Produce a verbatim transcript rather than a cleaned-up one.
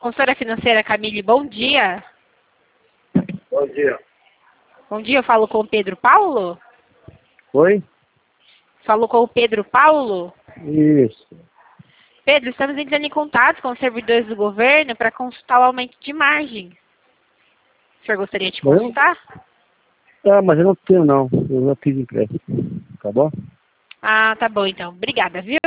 Consultora financeira Camille, bom dia. Bom dia. Bom dia, eu falo com o Pedro Paulo? Oi? Falou com o Pedro Paulo? Isso. Pedro, estamos entrando em contato com os servidores do governo para consultar o aumento de margem. O senhor gostaria de consultar? Ah, mas eu não tenho não. Eu não fiz empréstimo. Tá bom? Ah, tá bom então. Obrigada, viu?